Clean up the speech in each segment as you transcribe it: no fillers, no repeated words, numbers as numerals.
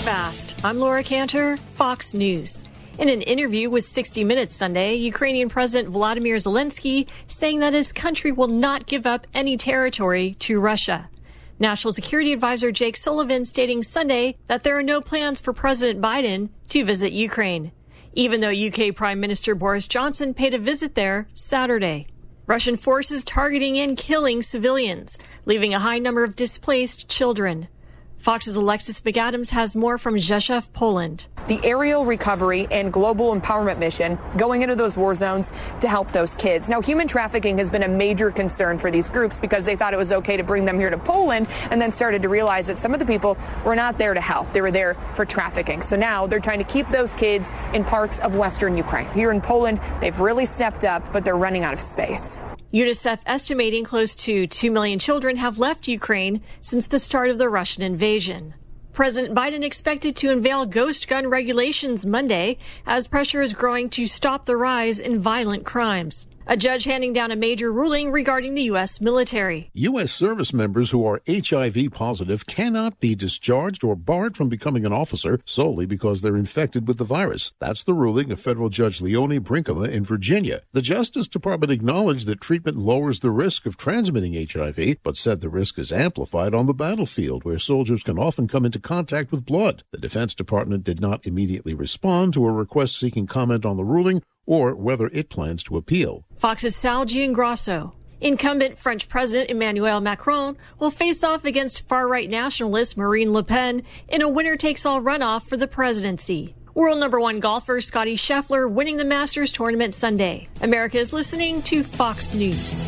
fast. I'm Laura Cantor, Fox News. In an interview with 60 Minutes Sunday, Ukrainian President Volodymyr Zelensky saying that his country will not give up any territory to Russia. National Security Advisor Jake Sullivan stating Sunday that there are no plans for President Biden to visit Ukraine, even though UK Prime Minister Boris Johnson paid a visit there Saturday. Russian forces targeting and killing civilians, leaving a high number of displaced children. Fox's Alexis McAdams has more from Rzeszów, Poland. The aerial recovery and global empowerment mission going into those war zones to help those kids. Now, human trafficking has been a major concern for these groups because they thought it was okay to bring them here to Poland and then started to realize that some of the people were not there to help. They were there for trafficking. So now they're trying to keep those kids in parts of Western Ukraine. Here in Poland, they've really stepped up, but they're running out of space. UNICEF estimating close to 2 million children have left Ukraine since the start of the Russian invasion. President Biden expected to unveil ghost gun regulations Monday as pressure is growing to stop the rise in violent crimes. A judge handing down a major ruling regarding the U.S. military. U.S. service members who are HIV positive cannot be discharged or barred from becoming an officer solely because they're infected with the virus. That's the ruling of federal judge Leonie Brinkema in Virginia. The Justice Department acknowledged that treatment lowers the risk of transmitting HIV, but said the risk is amplified on the battlefield, where soldiers can often come into contact with blood. The Defense Department did not immediately respond to a request seeking comment on the ruling or whether it plans to appeal. Fox's Sal Giangrasso. Incumbent French President Emmanuel Macron will face off against far-right nationalist Marine Le Pen in a winner-takes-all runoff for the presidency. World number one golfer Scottie Scheffler winning the Masters tournament Sunday. America is listening to Fox News.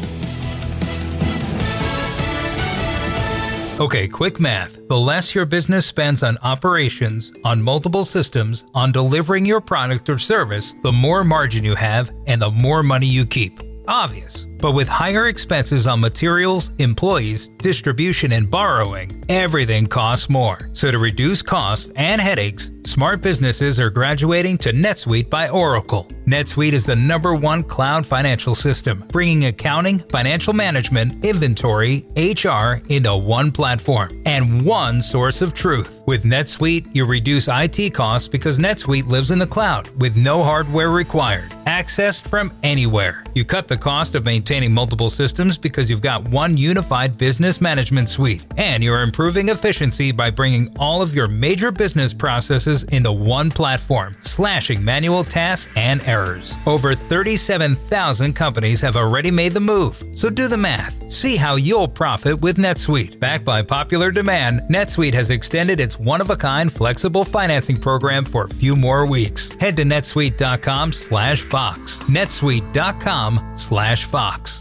Okay, quick math. The less your business spends on operations, on multiple systems, on delivering your product or service, the more margin you have and the more money you keep. Obvious. But with higher expenses on materials, employees, distribution, and borrowing, everything costs more. So to reduce costs and headaches, smart businesses are graduating to NetSuite by Oracle. NetSuite is the #1 cloud financial system, bringing accounting, financial management, inventory, HR into one platform and one source of truth. With NetSuite, you reduce IT costs because NetSuite lives in the cloud with no hardware required, accessed from anywhere. You cut the cost of maintaining multiple systems because you've got one unified business management suite, and you're improving efficiency by bringing all of your major business processes into one platform, slashing manual tasks and errors. Over 37,000 companies have already made the move, so do the math. See how you'll profit with NetSuite. Backed by popular demand, NetSuite has extended its one-of-a-kind flexible financing program for a few more weeks. Head to netsuite.com/Fox. netsuite.com/Fox.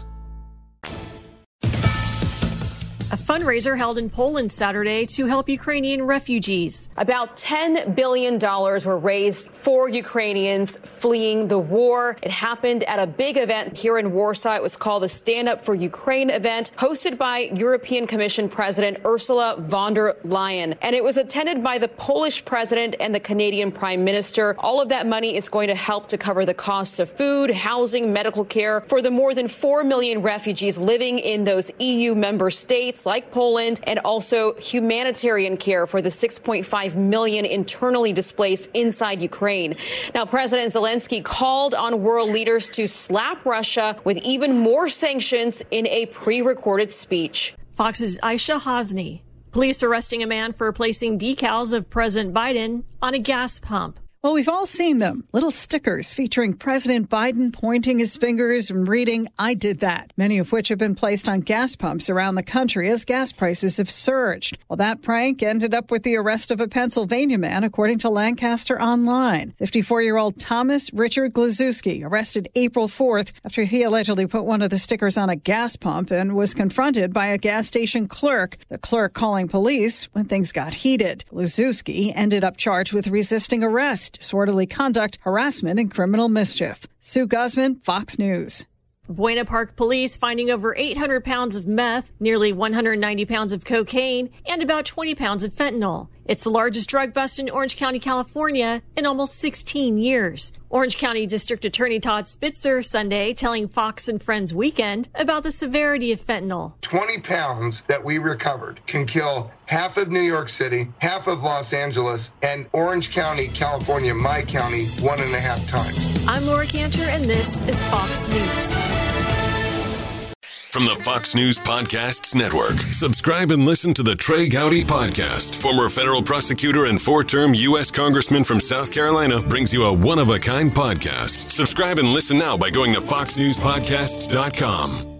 A fundraiser held in Poland Saturday to help Ukrainian refugees. About $10 billion were raised for Ukrainians fleeing the war. It happened at a big event here in Warsaw. It was called the Stand Up for Ukraine event, hosted by European Commission President Ursula von der Leyen. And it was attended by the Polish president and the Canadian Prime Minister. All of that money is going to help to cover the costs of food, housing, medical care for the more than 4 million refugees living in those EU member states like Poland, and also humanitarian care for the 6.5 million internally displaced inside Ukraine. Now, President Zelensky called on world leaders to slap Russia with even more sanctions in a pre-recorded speech. Fox's Aisha Hasni. Police arresting a man for placing decals of President Biden on a gas pump. Well, we've all seen them. Little stickers featuring President Biden pointing his fingers and reading, "I did that," many of which have been placed on gas pumps around the country as gas prices have surged. Well, that prank ended up with the arrest of a Pennsylvania man, according to Lancaster Online. 54-year-old Thomas Richard Glazewski arrested April 4th after he allegedly put one of the stickers on a gas pump and was confronted by a gas station clerk, the clerk calling police when things got heated. Glazewski ended up charged with resisting arrest, disorderly conduct, harassment, and criminal mischief. Sue Guzman, Fox News. Buena Park police finding over 800 pounds of meth, nearly 190 pounds of cocaine, and about 20 pounds of fentanyl It's the largest drug bust in Orange County, California in almost 16 years. Orange County District Attorney Todd Spitzer Sunday telling Fox and Friends Weekend about the severity of fentanyl. 20 pounds that we recovered can kill half of New York City, half of Los Angeles, and Orange County, California, my county, 1.5 times. I'm Laura Cantor, and this is Fox News. From the Fox News Podcasts Network, subscribe and listen to the Trey Gowdy Podcast. Former federal prosecutor and 4-term U.S. Congressman from South Carolina brings you a one-of-a-kind podcast. Subscribe and listen now by going to foxnewspodcasts.com.